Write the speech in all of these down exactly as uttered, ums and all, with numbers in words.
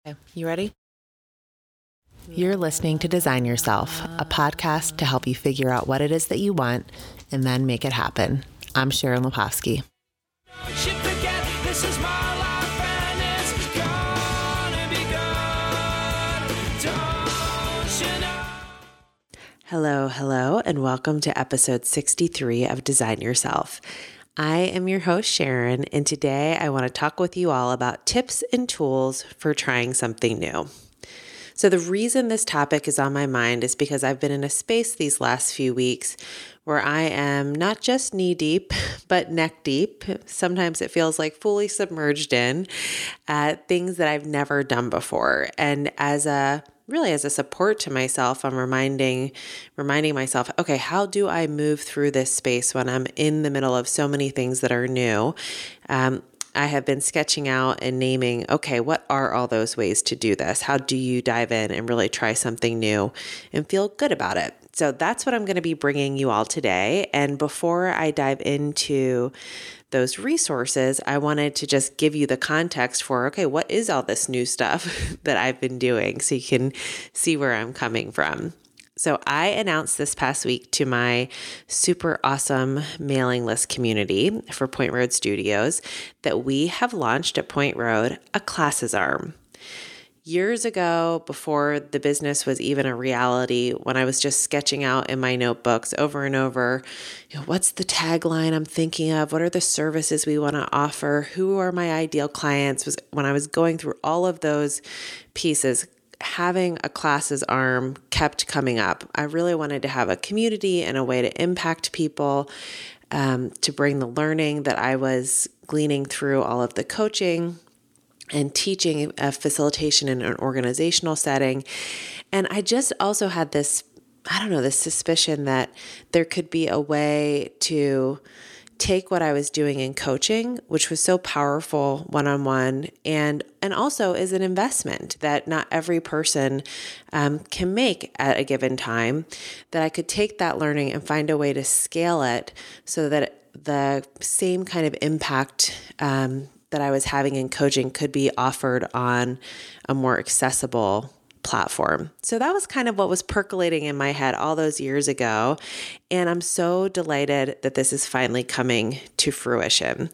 Okay, you ready? You're listening to Design Yourself, a podcast to help you figure out what it is that you want and then make it happen. I'm Sharon Lepofsky. Hello, hello, and welcome to episode sixty-three of Design Yourself. I am your host, Sharon, and today I want to talk with you all about tips and tools for trying something new. So the reason this topic is on my mind is because I've been in a space these last few weeks where I am not just knee deep, but neck deep. Sometimes it feels like fully submerged in uh, things that I've never done before. And as a really as a support to myself, I'm reminding reminding myself, okay, how do I move through this space when I'm in the middle of so many things that are new? Um, I have been sketching out and naming, okay, what are all those ways to do this? How do you dive in and really try something new and feel good about it? So that's what I'm going to be bringing you all today. And before I dive into those resources, I wanted to just give you the context for, okay, what is all this new stuff that I've been doing so you can see where I'm coming from. So I announced this past week to my super awesome mailing list community for Point Road Studios that we have launched at Point Road a classes arm. Years ago, before the business was even a reality, when I was just sketching out in my notebooks over and over, you know, what's the tagline I'm thinking of? What are the services we want to offer? Who are my ideal clients? Was when I was going through all of those pieces, having a classes arm kept coming up. I really wanted to have a community and a way to impact people, um, to bring the learning that I was gleaning through all of the coaching and teaching a facilitation in an organizational setting. And I just also had this, I don't know, this suspicion that there could be a way to take what I was doing in coaching, which was so powerful one-on-one, and and also is an investment that not every person um, can make at a given time, that I could take that learning and find a way to scale it so that the same kind of impact um, that I was having in coaching could be offered on a more accessible platform. So that was kind of what was percolating in my head all those years ago. And I'm so delighted that this is finally coming to fruition.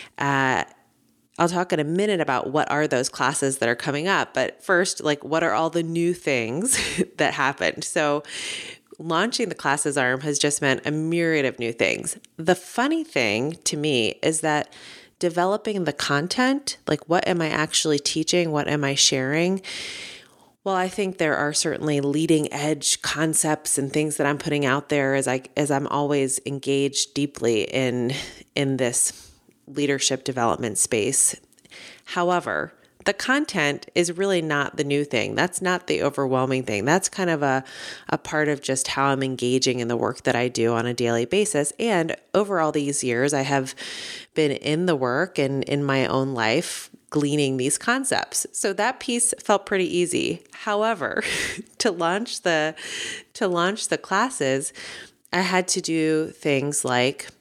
Uh, I'll talk in a minute about what are those classes that are coming up. But first, like, what are all the new things that happened? So launching the classes arm has just meant a myriad of new things. The funny thing to me is that developing the content, like what am I actually teaching? What am I sharing? Well, I think there are certainly leading edge concepts and things that I'm putting out there as I as I'm always engaged deeply in in this leadership development space. However, the content is really not the new thing. That's not the overwhelming thing. That's kind of a, a part of just how I'm engaging in the work that I do on a daily basis. And over all these years, I have been in the work and in my own life gleaning these concepts. So that piece felt pretty easy. However, to launch the to launch the classes, I had to do things like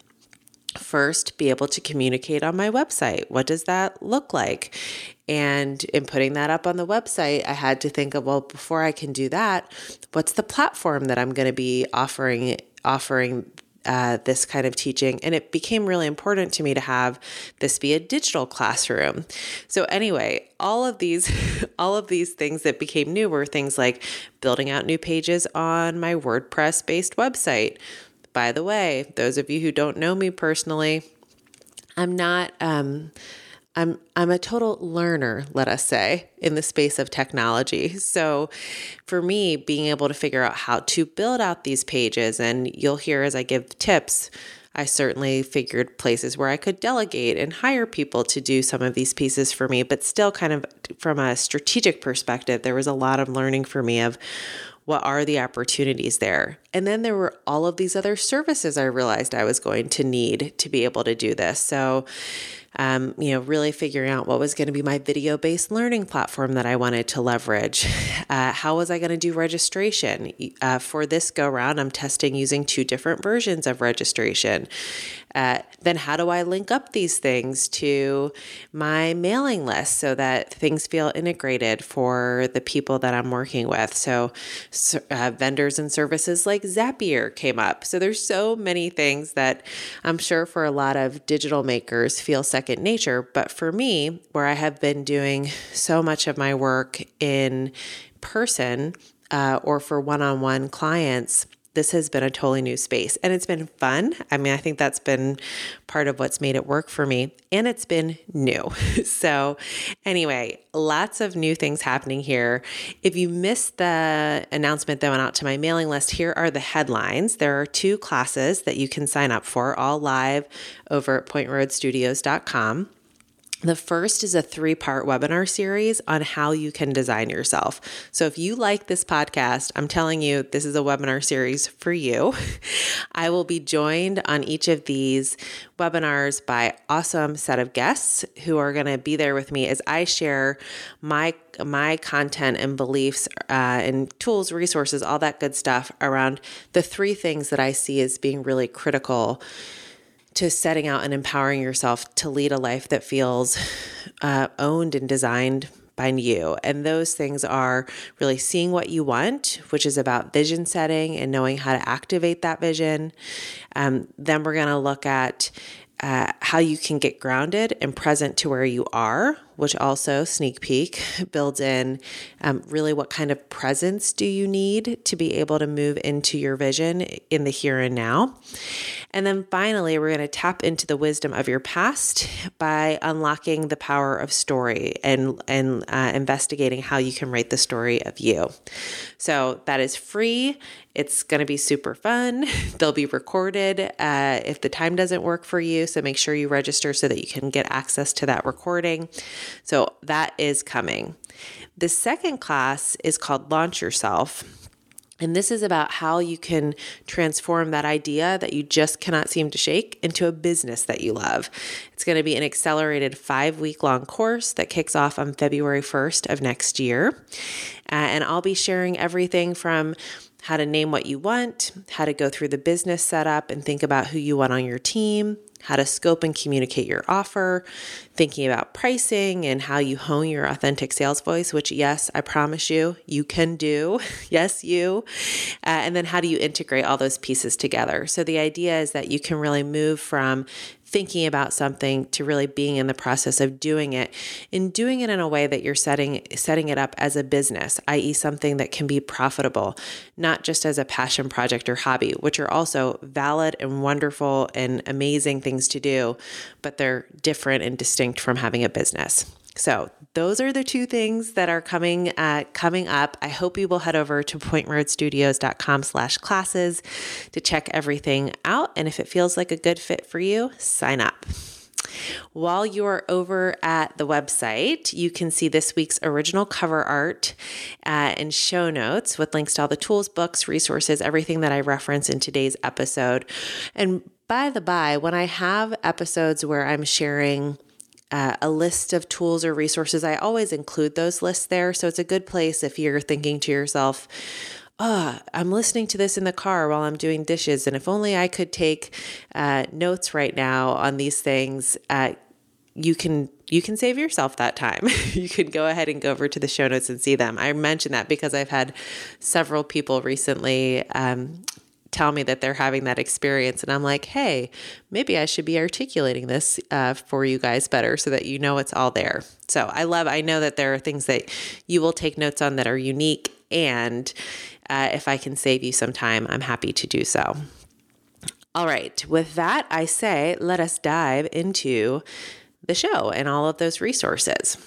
first be able to communicate on my website. What does that look like? And in putting that up on the website, I had to think of, well, before I can do that, what's the platform that I'm going to be offering offering Uh, this kind of teaching. And it became really important to me to have this be a digital classroom. So anyway, all of these, all of these things that became new were things like building out new pages on my WordPress-based website. By the way, those of you who don't know me personally, I'm not, um, I'm I'm a total learner, let us say, in the space of technology. So for me, being able to figure out how to build out these pages, and you'll hear as I give tips, I certainly figured places where I could delegate and hire people to do some of these pieces for me, but still kind of from a strategic perspective, there was a lot of learning for me of what are the opportunities there. And then there were all of these other services I realized I was going to need to be able to do this. So Um, you know, really figuring out what was going to be my video-based learning platform that I wanted to leverage. Uh, how was I going to do registration? Uh, for this go-round, I'm testing using two different versions of registration. Uh, then how do I link up these things to my mailing list so that things feel integrated for the people that I'm working with? So uh, vendors and services like Zapier came up. So there's so many things that I'm sure for a lot of digital makers feel second nature. But for me, where I have been doing so much of my work in person uh, or for one-on-one clients, this has been a totally new space, and it's been fun. I mean, I think that's been part of what's made it work for me, and it's been new. So anyway, lots of new things happening here. If you missed the announcement that went out to my mailing list, here are the headlines. There are two classes that you can sign up for, all live over at point road studios dot com. The first is a three-part webinar series on how you can design yourself. So if you like this podcast, I'm telling you, this is a webinar series for you. I will be joined on each of these webinars by awesome set of guests who are going to be there with me as I share my my content and beliefs uh, and tools, resources, all that good stuff around the three things that I see as being really critical to setting out and empowering yourself to lead a life that feels uh, owned and designed by you. And those things are really seeing what you want, which is about vision setting and knowing how to activate that vision. Um, then we're going to look at uh, how you can get grounded and present to where you are, which also, sneak peek, builds in um, really what kind of presence do you need to be able to move into your vision in the here and now. And then finally, we're going to tap into the wisdom of your past by unlocking the power of story and, and uh, investigating how you can write the story of you. So that is free. It's going to be super fun. They'll be recorded uh, if the time doesn't work for you. So make sure you register so that you can get access to that recording. So that is coming. The second class is called Launch Yourself. And this is about how you can transform that idea that you just cannot seem to shake into a business that you love. It's going to be an accelerated five-week long course that kicks off on February first of next year. Uh, and I'll be sharing everything from how to name what you want, how to go through the business setup and think about who you want on your team, how to scope and communicate your offer, thinking about pricing and how you hone your authentic sales voice, which, yes, I promise you, you can do. Yes, you. Uh, and then how do you integrate all those pieces together? So the idea is that you can really move from thinking about something to really being in the process of doing it, and doing it in a way that you're setting setting it up as a business, that is something that can be profitable, not just as a passion project or hobby, which are also valid and wonderful and amazing things to do, but they're different and distinct from having a business. So those are the two things that are coming uh, coming up. I hope you will head over to point road studios dot com slash classes to check everything out. And if it feels like a good fit for you, sign up. While you're over at the website, you can see this week's original cover art uh, and show notes with links to all the tools, books, resources, everything that I reference in today's episode. And by the by, when I have episodes where I'm sharing Uh, a list of tools or resources, I always include those lists there. So it's a good place if you're thinking to yourself, oh, I'm listening to this in the car while I'm doing dishes, and if only I could take uh, notes right now on these things, uh, you can you can save yourself that time. You can go ahead and go over to the show notes and see them. I mention that because I've had several people recently um, tell me that they're having that experience. And I'm like, hey, maybe I should be articulating this uh, for you guys better so that you know it's all there. So I love, I know that there are things that you will take notes on that are unique. And uh, if I can save you some time, I'm happy to do so. All right. With that, I say, let us dive into the show and all of those resources.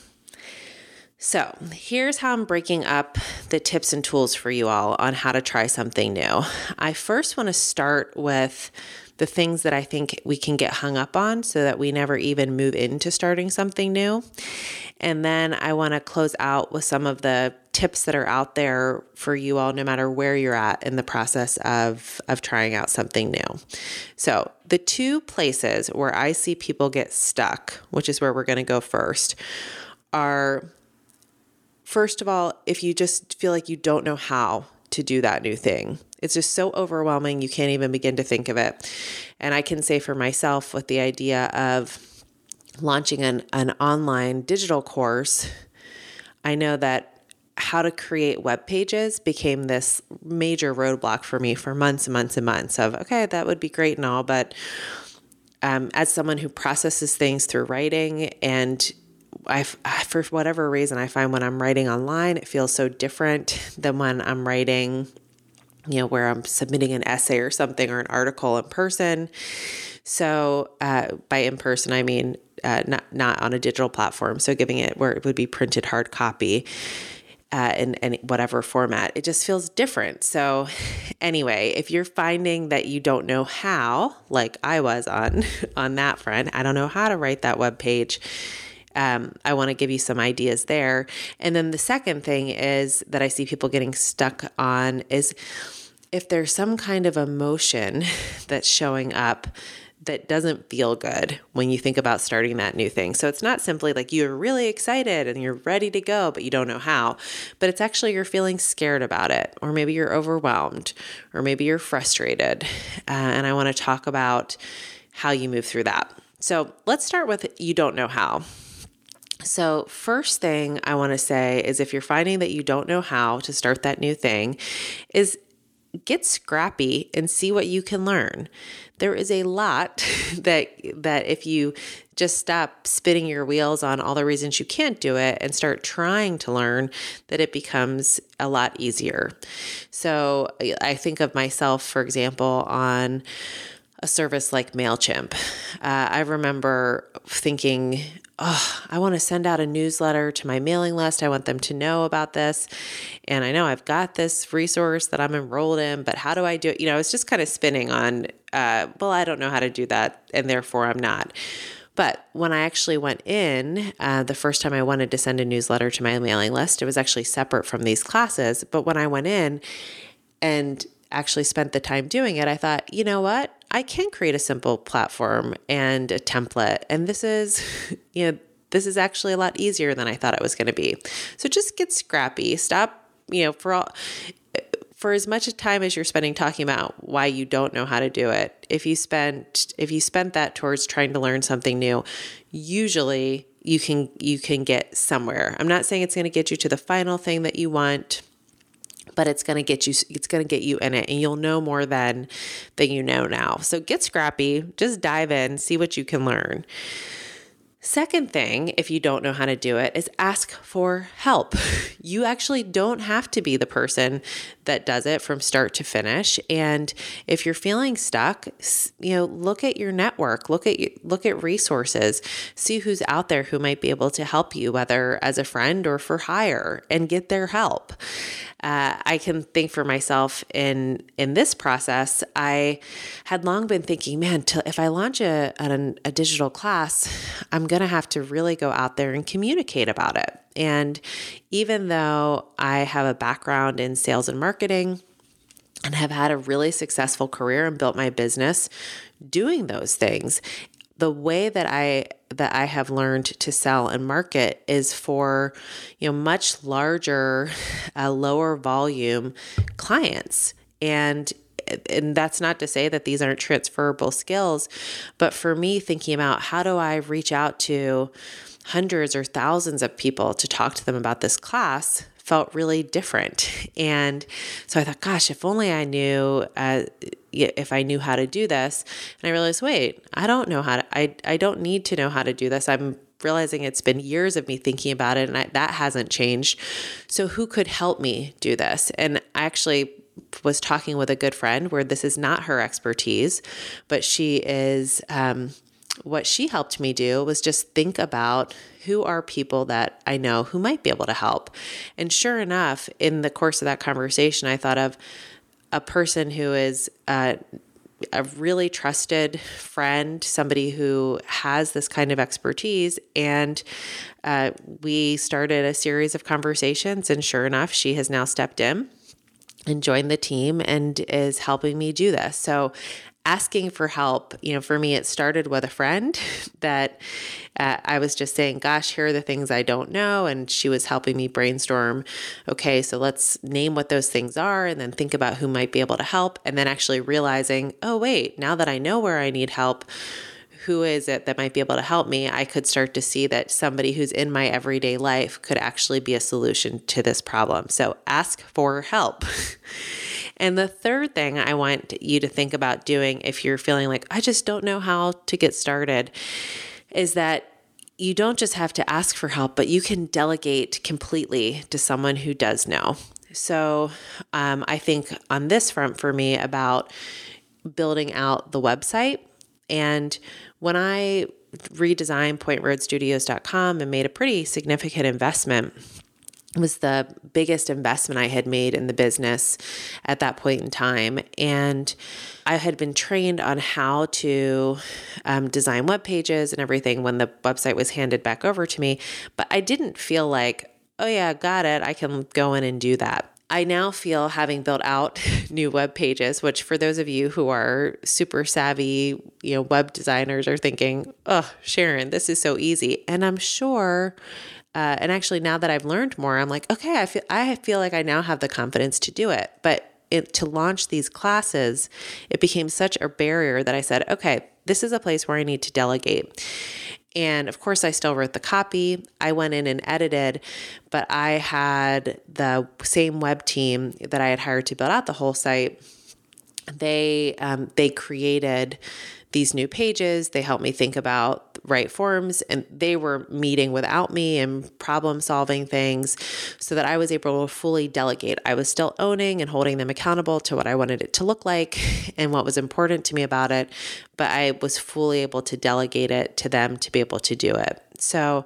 So here's how I'm breaking up the tips and tools for you all on how to try something new. I first want to start with the things that I think we can get hung up on so that we never even move into starting something new. And then I want to close out with some of the tips that are out there for you all, no matter where you're at in the process of, of trying out something new. So the two places where I see people get stuck, which is where we're going to go first, are, first of all, if you just feel like you don't know how to do that new thing. It's just so overwhelming, you can't even begin to think of it. And I can say for myself, with the idea of launching an, an online digital course, I know that how to create web pages became this major roadblock for me for months and months and months of, okay, that would be great and all, but um, as someone who processes things through writing, and I, for whatever reason, I find when I'm writing online, it feels so different than when I'm writing, you know, where I'm submitting an essay or something or an article in person. So uh, by in person, I mean uh, not not on a digital platform. So giving it where it would be printed hard copy uh, in, in whatever format. It just feels different. So anyway, if you're finding that you don't know how, like I was on on that front, I don't know how to write that web page. Um, I want to give you some ideas there. And then the second thing is that I see people getting stuck on is if there's some kind of emotion that's showing up that doesn't feel good when you think about starting that new thing. So it's not simply like you're really excited and you're ready to go, but you don't know how, but it's actually you're feeling scared about it, or maybe you're overwhelmed, or maybe you're frustrated. Uh, and I want to talk about how you move through that. So let's start with you don't know how. So first thing I want to say is if you're finding that you don't know how to start that new thing, is get scrappy and see what you can learn. There is a lot that that if you just stop spinning your wheels on all the reasons you can't do it and start trying to learn, that it becomes a lot easier. So I think of myself, for example, on a service like MailChimp. Uh, I remember thinking, oh, I want to send out a newsletter to my mailing list. I want them to know about this. And I know I've got this resource that I'm enrolled in, but how do I do it? You know, it's just kind of spinning on, uh, well, I don't know how to do that, and therefore I'm not. But when I actually went in, uh, the first time I wanted to send a newsletter to my mailing list, it was actually separate from these classes. But when I went in and actually spent the time doing it, I thought, you know what? I can create a simple platform and a template. And this is, you know, this is actually a lot easier than I thought it was going to be. So just get scrappy. Stop, you know, for all, for as much time as you're spending talking about why you don't know how to do it. If you spent, if you spent that towards trying to learn something new, usually you can, you can get somewhere. I'm not saying it's going to get you to the final thing that you want, but it's going to get you, it's going to get you in it, and you'll know more than, than you know now. So get scrappy, just dive in, see what you can learn. Second thing, if you don't know how to do it, is ask for help. You actually don't have to be the person that does it from start to finish. And if you're feeling stuck, you know, look at your network, look at look at resources, see who's out there who might be able to help you, whether as a friend or for hire, and get their help. Uh, I can think for myself in in this process, I had long been thinking, man, till, if I launch a, a, a digital class, I'm going to have to really go out there and communicate about it. And even though I have a background in sales and marketing and have had a really successful career and built my business doing those things, the way that I that I have learned to sell and market is for, you know, much larger, uh, lower volume clients. And and that's not to say that these aren't transferable skills, but for me, thinking about how do I reach out to hundreds or thousands of people to talk to them about this class felt really different. And so I thought, gosh, if only I knew, uh, if I knew how to do this. And I realized, wait, I don't know how to, I, I don't need to know how to do this. I'm realizing it's been years of me thinking about it, and I, that hasn't changed. So who could help me do this? And I actually was talking with a good friend where this is not her expertise, but she is, um, what she helped me do was just think about who are people that I know who might be able to help. And sure enough, in the course of that conversation, I thought of a person who is uh, a really trusted friend, somebody who has this kind of expertise. And uh, we started a series of conversations, and sure enough, she has now stepped in and joined the team and is helping me do this. So asking for help, you know, for me, it started with a friend that uh, I was just saying, gosh, here are the things I don't know. And she was helping me brainstorm, okay, so let's name what those things are and then think about who might be able to help. And then actually realizing, oh, wait, now that I know where I need help, who is it that might be able to help me? I could start to see that somebody who's in my everyday life could actually be a solution to this problem. So ask for help. And the third thing I want you to think about doing if you're feeling like, I just don't know how to get started, is that you don't just have to ask for help, but you can delegate completely to someone who does know. So um, I think on this front for me about building out the website, and when I redesigned point road studios dot com and made a pretty significant investment, it was the biggest investment I had made in the business at that point in time. And I had been trained on how to um, design web pages and everything when the website was handed back over to me. But I didn't feel like, oh yeah, got it, I can go in and do that. I now feel, having built out new web pages, which for those of you who are super savvy, you know, web designers are thinking, oh, Sharon, this is so easy. And I'm sure Uh, and actually, now that I've learned more, I'm like, okay, I feel I feel like I now have the confidence to do it. But it, to launch these classes, it became such a barrier that I said, okay, this is a place where I need to delegate. And of course, I still wrote the copy. I went in and edited, but I had the same web team that I had hired to build out the whole site. They um, they created these new pages. They helped me think about right forms, and they were meeting without me and problem solving things so that I was able to fully delegate. I was still owning and holding them accountable to what I wanted it to look like and what was important to me about it, but I was fully able to delegate it to them to be able to do it. So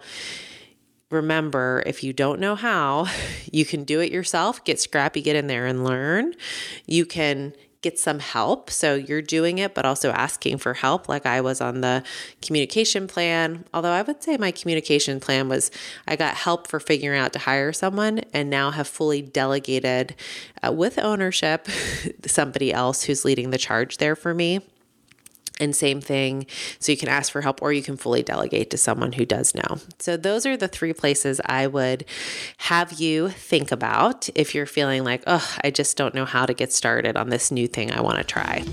remember, if you don't know how, you can do it yourself. Get scrappy, get in there and learn. You can get some help. So you're doing it, but also asking for help, like I was on the communication plan. Although I would say my communication plan was, I got help for figuring out to hire someone and now have fully delegated uh, with ownership somebody else who's leading the charge there for me. And same thing, so you can ask for help or you can fully delegate to someone who does know. So those are the three places I would have you think about if you're feeling like, oh, I just don't know how to get started on this new thing I want to try.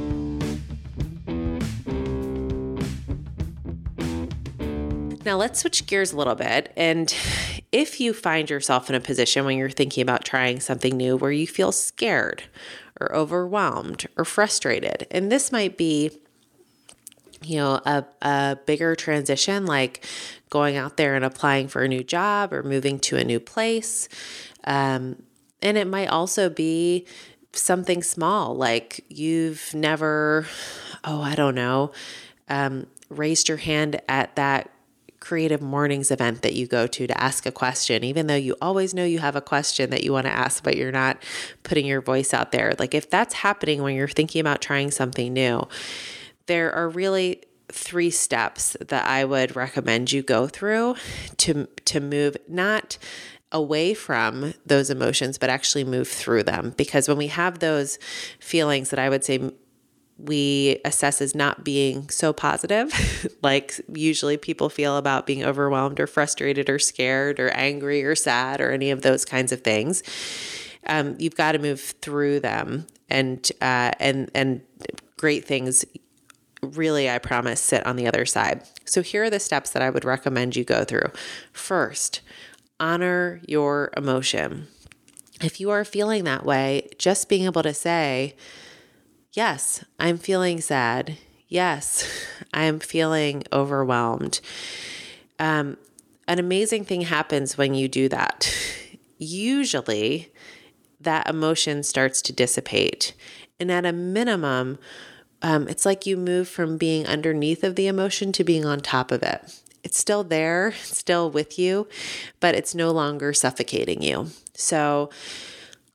Now let's switch gears a little bit. And if you find yourself in a position when you're thinking about trying something new where you feel scared or overwhelmed or frustrated, and this might be you know, a, a bigger transition, like going out there and applying for a new job or moving to a new place. Um, and it might also be something small, like you've never, oh, I don't know, um, raised your hand at that creative mornings event that you go to to ask a question, even though you always know you have a question that you want to ask, but you're not putting your voice out there. Like if that's happening when you're thinking about trying something new, there are really three steps that I would recommend you go through to to move not away from those emotions, but actually move through them. Because when we have those feelings that I would say we assess as not being so positive, like usually people feel about being overwhelmed or frustrated or scared or angry or sad or any of those kinds of things, um, you've got to move through them, and uh, and and great things really, I promise, sit on the other side. So here are the steps that I would recommend you go through. First, honor your emotion. If you are feeling that way, just being able to say, yes, I'm feeling sad. Yes, I'm feeling overwhelmed. Um, an amazing thing happens when you do that. Usually, that emotion starts to dissipate. And at a minimum, Um, it's like you move from being underneath of the emotion to being on top of it. It's still there, it's still with you, but it's no longer suffocating you. So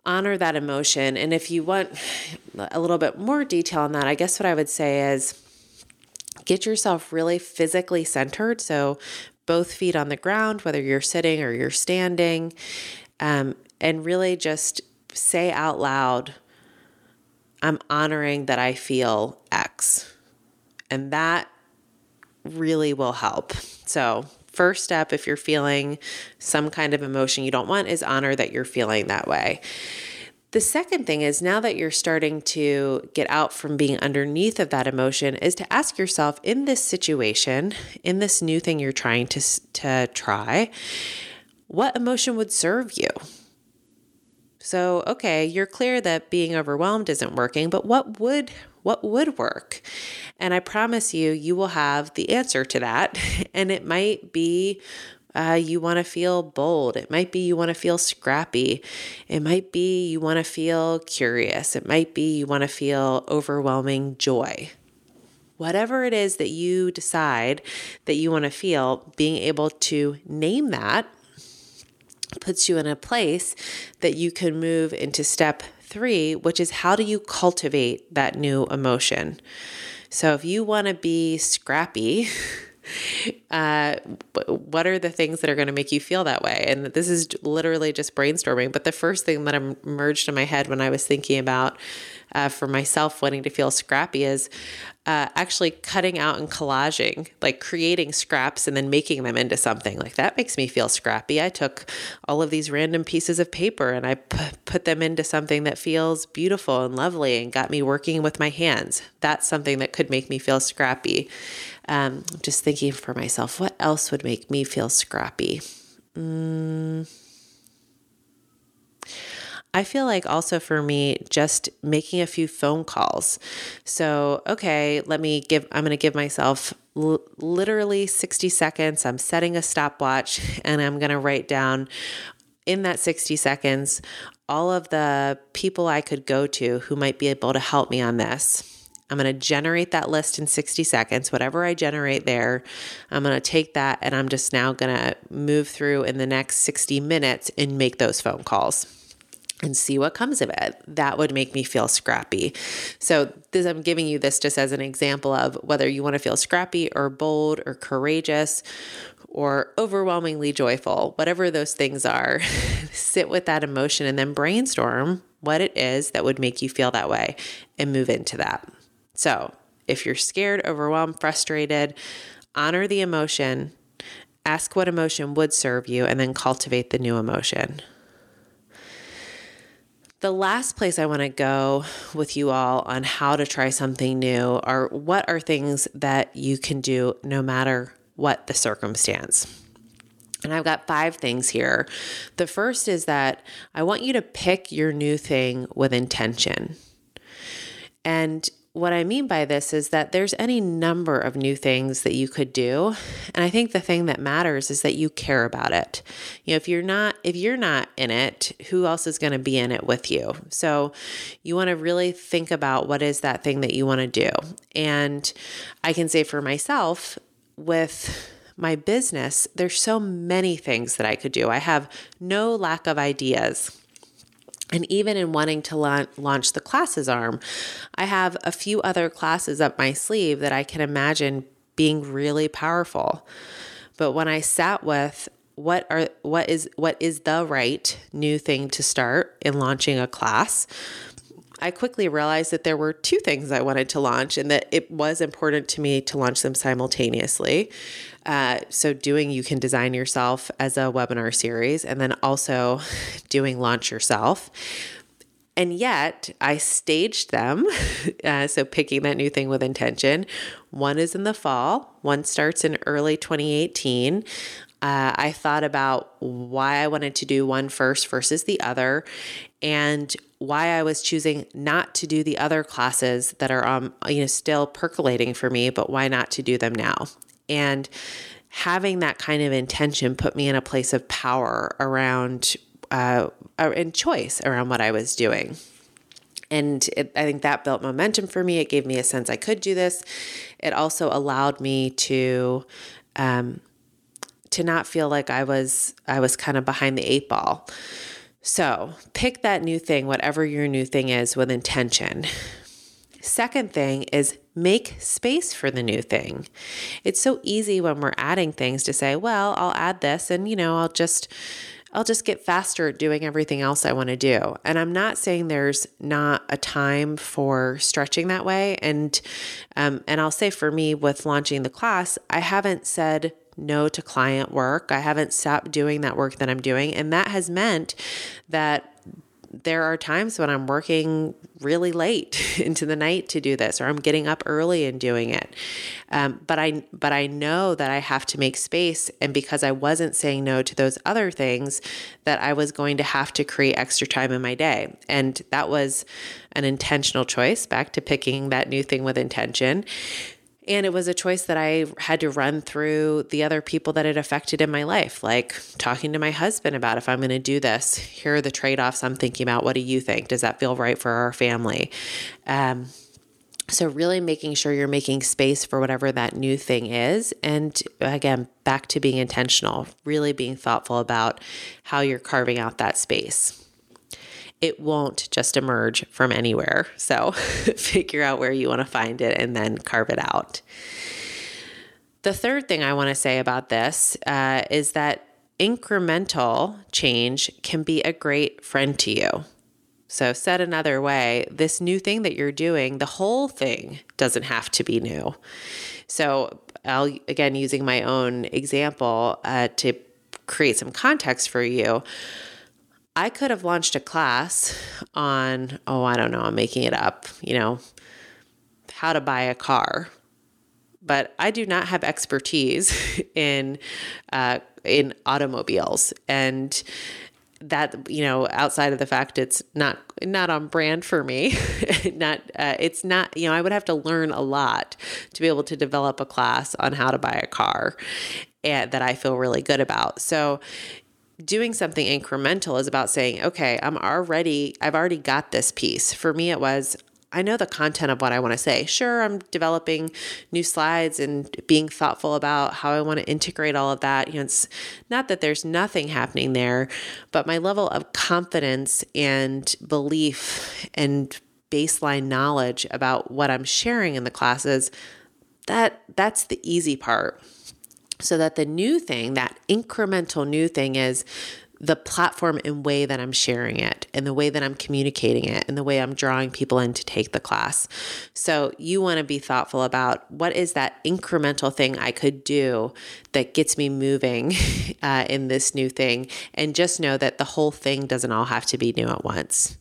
honor that emotion. And if you want a little bit more detail on that, I guess what I would say is get yourself really physically centered. So both feet on the ground, whether you're sitting or you're standing, um, and really just say out loud, I'm honoring that I feel X. And that really will help. So first step, if you're feeling some kind of emotion you don't want, is honor that you're feeling that way. The second thing is, now that you're starting to get out from being underneath of that emotion, is to ask yourself, in this situation, in this new thing you're trying to, to try, what emotion would serve you? So, okay, you're clear that being overwhelmed isn't working, but what would what would work? And I promise you, you will have the answer to that. And it might be uh, you want to feel bold. It might be you want to feel scrappy. It might be you want to feel curious. It might be you want to feel overwhelming joy. Whatever it is that you decide that you want to feel, being able to name that puts you in a place that you can move into step three, which is, how do you cultivate that new emotion? So if you want to be scrappy, uh, what are the things that are going to make you feel that way? And this is literally just brainstorming. But the first thing that emerged in my head when I was thinking about uh, for myself wanting to feel scrappy is uh, actually cutting out and collaging, like creating scraps and then making them into something. Like, that makes me feel scrappy. I took all of these random pieces of paper and I p- put them into something that feels beautiful and lovely and got me working with my hands. That's something that could make me feel scrappy. Um, just thinking for myself, what else would make me feel scrappy? Mm. I feel like also for me, just making a few phone calls. So, okay, let me give, I'm going to give myself l- literally sixty seconds. I'm setting a stopwatch and I'm going to write down in that sixty seconds, all of the people I could go to who might be able to help me on this. I'm going to generate that list in sixty seconds. Whatever I generate there, I'm going to take that and I'm just now going to move through in the next sixty minutes and make those phone calls and see what comes of it. That would make me feel scrappy. So this, I'm giving you this just as an example of whether you want to feel scrappy or bold or courageous or overwhelmingly joyful, whatever those things are, sit with that emotion and then brainstorm what it is that would make you feel that way and move into that. So if you're scared, overwhelmed, frustrated, honor the emotion, ask what emotion would serve you, and then cultivate the new emotion. The last place I want to go with you all on how to try something new are what are things that you can do no matter what the circumstance. And I've got five things here. The first is that I want you to pick your new thing with intention. And what I mean by this is that there's any number of new things that you could do. And I think the thing that matters is that you care about it. You know, if you're not, if you're not in it, who else is going to be in it with you? So you want to really think about what is that thing that you want to do. And I can say for myself, with my business, there's so many things that I could do. I have no lack of ideas. And even in wanting to la- launch the classes arm, I have a few other classes up my sleeve that I can imagine being really powerful. But when I sat with what are what is what is the right new thing to start in launching a class, I quickly realized that there were two things I wanted to launch and that it was important to me to launch them simultaneously. Uh, so doing You Can Design Yourself as a webinar series, and then also doing Launch Yourself. And yet I staged them. Uh, so picking that new thing with intention. One is in the fall. One starts in early twenty eighteen. Uh, I thought about why I wanted to do one first versus the other, and why I was choosing not to do the other classes that are um, you know, still percolating for me, but why not to do them now? And having that kind of intention put me in a place of power around uh, and choice around what I was doing. And it, I think that built momentum for me. It gave me a sense I could do this. It also allowed me to um, to not feel like I was I was kind of behind the eight ball. So pick that new thing, whatever your new thing is, with intention. Second thing is make space for the new thing. It's so easy when we're adding things to say, well, I'll add this and, you know, I'll just I'll just get faster at doing everything else I want to do. And I'm not saying there's not a time for stretching that way. And um, and I'll say for me with launching the class, I haven't said no to client work. I haven't stopped doing that work that I'm doing. And that has meant that there are times when I'm working really late into the night to do this, or I'm getting up early and doing it. Um, but I, but I know that I have to make space. And because I wasn't saying no to those other things, that I was going to have to create extra time in my day. And that was an intentional choice, back to picking that new thing with intention. And it was a choice that I had to run through the other people that it affected in my life, like talking to my husband about, if I'm going to do this, here are the trade-offs I'm thinking about. What do you think? Does that feel right for our family? Um, so really making sure you're making space for whatever that new thing is. And again, back to being intentional, really being thoughtful about how you're carving out that space. It won't just emerge from anywhere. So figure out where you want to find it and then carve it out. The third thing I want to say about this uh, is that incremental change can be a great friend to you. So said another way, this new thing that you're doing, the whole thing doesn't have to be new. So I'll, again, using my own example uh, to create some context for you, I could have launched a class on, oh, I don't know, I'm making it up, you know, how to buy a car. But I do not have expertise in uh, in automobiles. And that, you know, outside of the fact it's not not on brand for me, not uh, it's not, you know, I would have to learn a lot to be able to develop a class on how to buy a car and that I feel really good about. So doing something incremental is about saying, okay, I'm already, I've already got this piece. For me, it was, I know the content of what I want to say. Sure, I'm developing new slides and being thoughtful about how I want to integrate all of that. You know, it's not that there's nothing happening there, but my level of confidence and belief and baseline knowledge about what I'm sharing in the classes, that that's the easy part. So that the new thing, that incremental new thing, is the platform and way that I'm sharing it and the way that I'm communicating it and the way I'm drawing people in to take the class. So you want to be thoughtful about what is that incremental thing I could do that gets me moving uh, in this new thing, and just know that the whole thing doesn't all have to be new at once.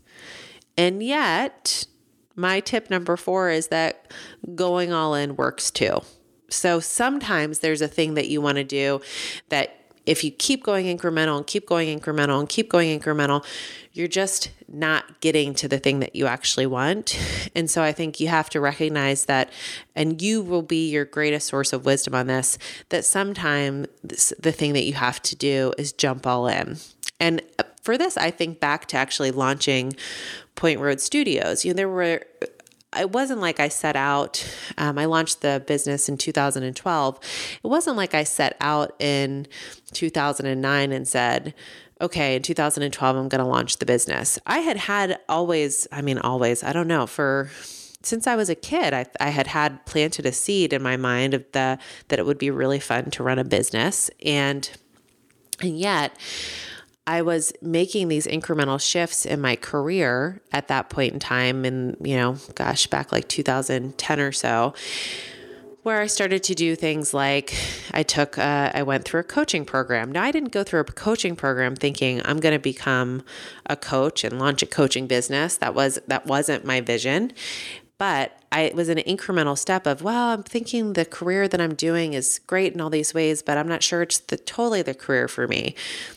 And yet, my tip number four is that going all in works too. So sometimes there's a thing that you want to do that if you keep going incremental and keep going incremental and keep going incremental, you're just not getting to the thing that you actually want. And so I think you have to recognize that, and you will be your greatest source of wisdom on this, that sometimes the thing that you have to do is jump all in. And for this, I think back to actually launching Point Road Studios. You know, there were It wasn't like I set out, um, I launched the business in two thousand twelve. It wasn't like I set out in two thousand nine and said, okay, in two thousand twelve, I'm going to launch the business. I had had always, I mean, always, I don't know, for, since I was a kid, I, I had had planted a seed in my mind of the, that it would be really fun to run a business. And, and yet, I was making these incremental shifts in my career at that point in time, and, you know, gosh, back like two thousand ten or so, where I started to do things like I took, uh, I went through a coaching program. Now, I didn't go through a coaching program thinking I'm going to become a coach and launch a coaching business. That was, that wasn't my vision. But I, it was an incremental step of, well, I'm thinking the career that I'm doing is great in all these ways, but I'm not sure it's the, totally the career for me.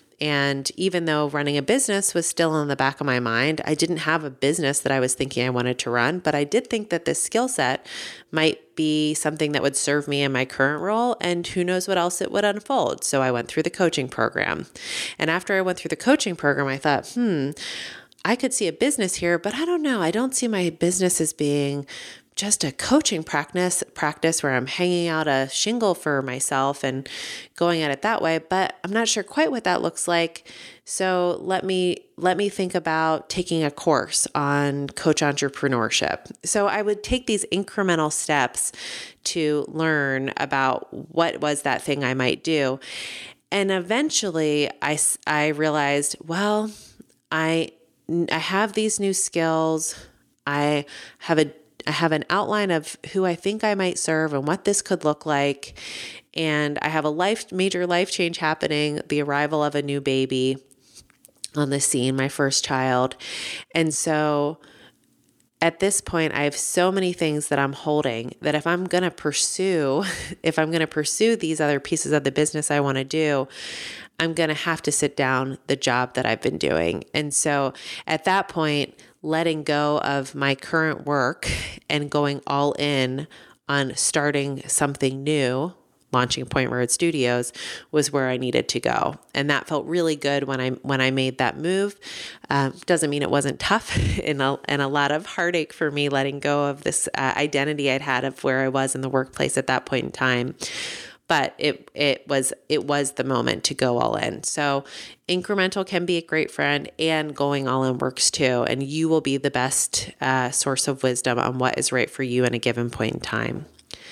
And even though running a business was still in the back of my mind, I didn't have a business that I was thinking I wanted to run, but I did think that this skill set might be something that would serve me in my current role, and who knows what else it would unfold. So I went through the coaching program. And after I went through the coaching program, I thought, hmm, I could see a business here, but I don't know. I don't see my business as being just a coaching practice, practice where I'm hanging out a shingle for myself and going at it that way, but I'm not sure quite what that looks like. So let me, let me think about taking a course on coach entrepreneurship. So I would take these incremental steps to learn about what was that thing I might do. And eventually I, I realized, well, I, I have these new skills. I have a I have an outline of who I think I might serve and what this could look like. And I have a life, major life change happening, the arrival of a new baby on the scene, my first child. And so at this point, I have so many things that I'm holding that if I'm going to pursue, if I'm going to pursue these other pieces of the business I want to do, I'm going to have to sit down the job that I've been doing. And so at that point, letting go of my current work and going all in on starting something new, launching Point Road Studios, was where I needed to go. And that felt really good when I when I made that move. Um, doesn't mean it wasn't tough and a, and a lot of heartache for me letting go of this uh, identity I'd had of where I was in the workplace at that point in time. But it it was it was the moment to go all in. So incremental can be a great friend, and going all in works too. And you will be the best uh, source of wisdom on what is right for you in a given point in time.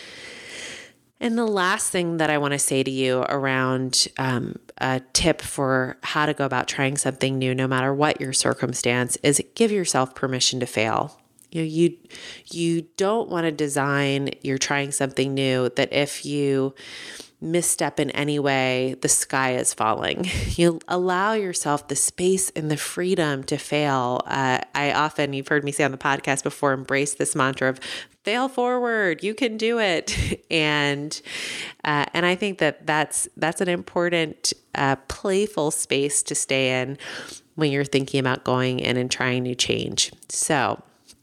And the last thing that I want to say to you around um, a tip for how to go about trying something new, no matter what your circumstance, is give yourself permission to fail. You know, you, you don't want to design, you're trying something new, that if you misstep in any way, the sky is falling. You allow yourself the space and the freedom to fail. Uh, I often, you've heard me say on the podcast before, embrace this mantra of fail forward, you can do it. And, uh, and I think that that's, that's an important, uh, playful space to stay in when you're thinking about going in and trying new change. So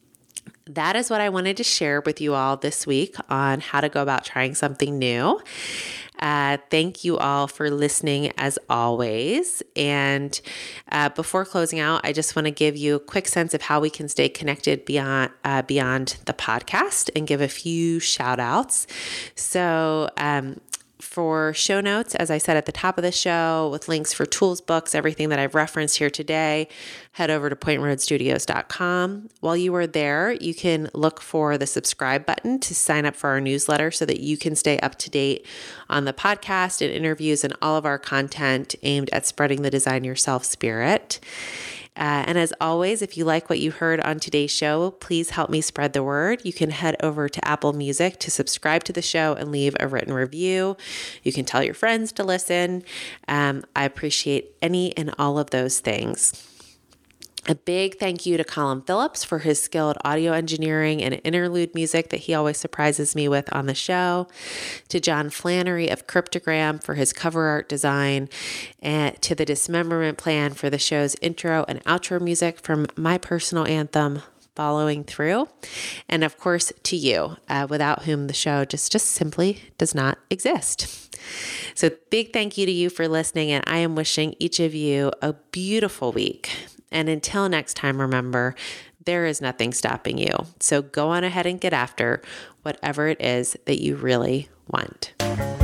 that is what I wanted to share with you all this week on how to go about trying something new. Uh, thank you all for listening as always. And uh, before closing out, I just want to give you a quick sense of how we can stay connected beyond uh, beyond the podcast and give a few shout outs. So um, for show notes, as I said at the top of the show, with links for tools, books, everything that I've referenced here today, head over to point road studios dot com. While you are there, you can look for the subscribe button to sign up for our newsletter so that you can stay up to date on the podcast and interviews and all of our content aimed at spreading the Design Yourself spirit. Uh, and as always, if you like what you heard on today's show, please help me spread the word. You can head over to Apple Music to subscribe to the show and leave a written review. You can tell your friends to listen. Um, I appreciate any and all of those things. A big thank you to Colin Phillips for his skill at audio engineering and interlude music that he always surprises me with on the show. To John Flannery of Cryptogram for his cover art design. And to the Dismemberment Plan for the show's intro and outro music from my personal anthem, Following Through. And of course, to you, uh, without whom the show just, just simply does not exist. So big thank you to you for listening, and I am wishing each of you a beautiful week. And until next time, remember, there is nothing stopping you. So go on ahead and get after whatever it is that you really want.